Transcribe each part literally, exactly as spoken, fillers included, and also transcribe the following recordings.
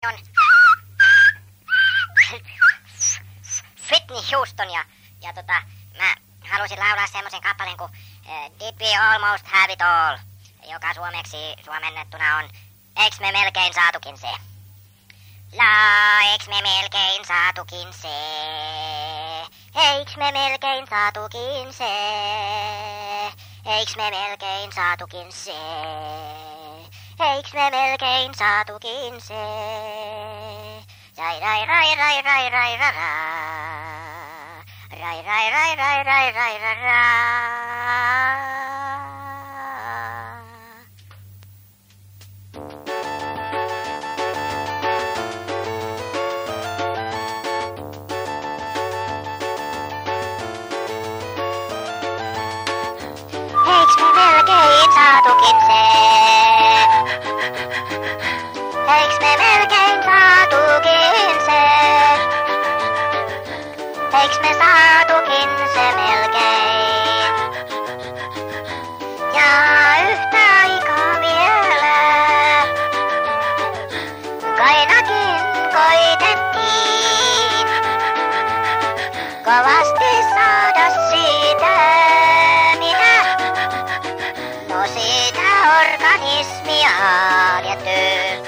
on Whitney Houston ja, ja tota, mä halusin laulaa semmoisen kappaleen kuin uh, Did we almost have it all, joka suomeksi suomennettuna on Eiks me melkein saatukin se? La, eiks me melkein saatukin se? Eiks me melkein saatukin se? Eiks me melkein saatukin se? Eiks me melkein saatukin se? Rai rai rai rai rai rai rai rai rai rai rai rai rai rai rai. Eiks me melkein saatukin se? Eiks me melkein saatukin se? Eiks me saatukin se melkein? Ja yhtä aikaa vielä kainakin koitettiin kovasti saada siitä. No siitä organismia liettyy.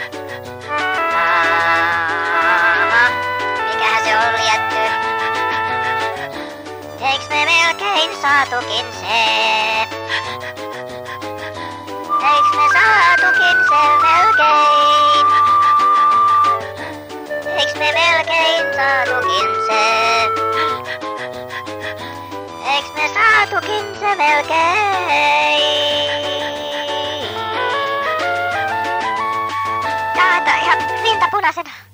Aha, mikähän se on lietty? Eiks me melkein saatukin se? Eiks me saatukin se melkein? Eiks me melkein saatukin se? Eiks me saatukin se melkein? Tää on ihan rinta punaisena.